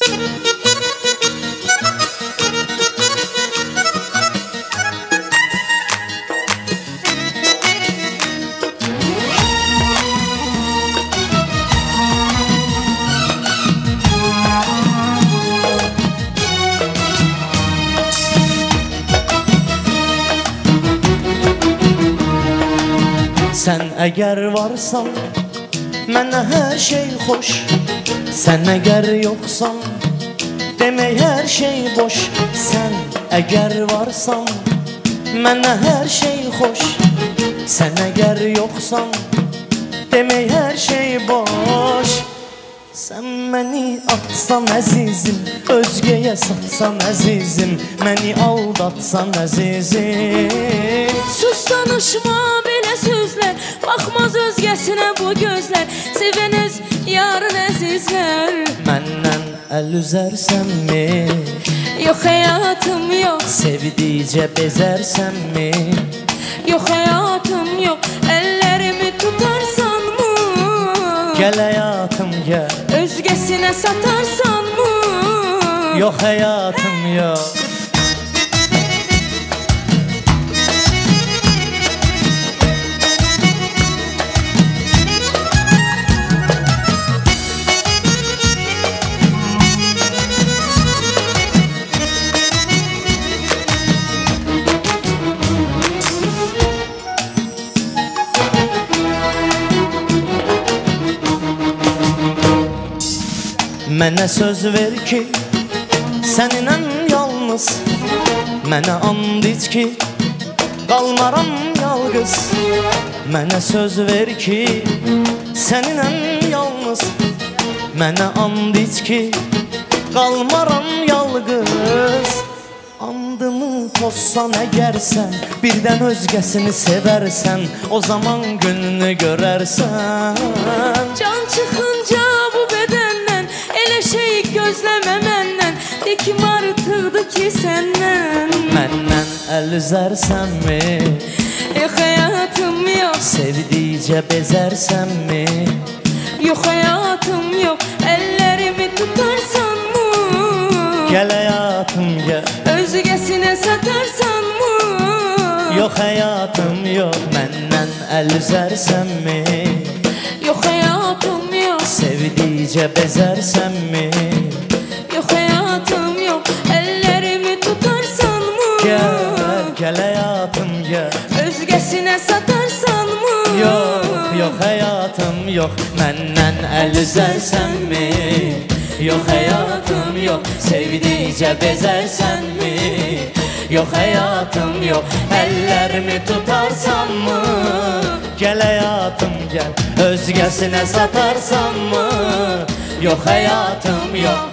Sen eğer varsan mənə her şey hoş. Sen eğer yoksan demek her şey boş. Sen eğer varsan mənə her şey hoş. Sen eğer yoksan demek her şey boş. Sen məni atsan əzizim, özgəyə satsan əzizim, məni aldatsan əzizim. Sus danışma belə sözlər, baxmaz özgəsinə bu gözlər, sevən öz yarın əzizlər. Məndən əl üzərsənmi? Yox həyatım yox. Sevdikcə bezərsənmi? Yox həyatım yox. Əllərimi tutarsanmı? Gəl həyatım gəl. Özgəsinə satarsanmı? Yox həyatım yox. Mənə söz ver ki, səninlə yalnız, mənə and iç ki, qalmaram yalqız. Mənə söz ver ki, səninlə yalnız, mənə and iç ki, qalmaram yalqız. Andımı pozsan əgər sən, birdən özgəsini sevərsən, o zaman gününü görərsən. Can çıxınca bu bədəndən, elə şey gözləmə məndən, dikim artıqdı ki səndən. Məndən əl üzərsənmi? Yox həyatım yox. Sevdikcə bezərsənmi? Yox həyatım yox. Əllərimi tutarsanmı? Gəl həyatım gəl. Özgəsinə satarsanmı? Yox həyatım yox. Məndən əl üzərsənmi? Yox həyatım yox. Sevdikcə bezərsənmi? Yox həyatım yox. Əllərimi tutarsanmı? Gəl, gəl həyatım gəl. Özgəsinə satarsanmı? Yox, yox həyatım yox. Məndən əl üzərsənmi? Yox həyatım yox. Sevdikcə bezərsənmi? Yox həyatım yox. Əllərimi tutarsanmı? Gəl həyatım gəl. Özgəsinə satarsanmı? Yox həyatım yox.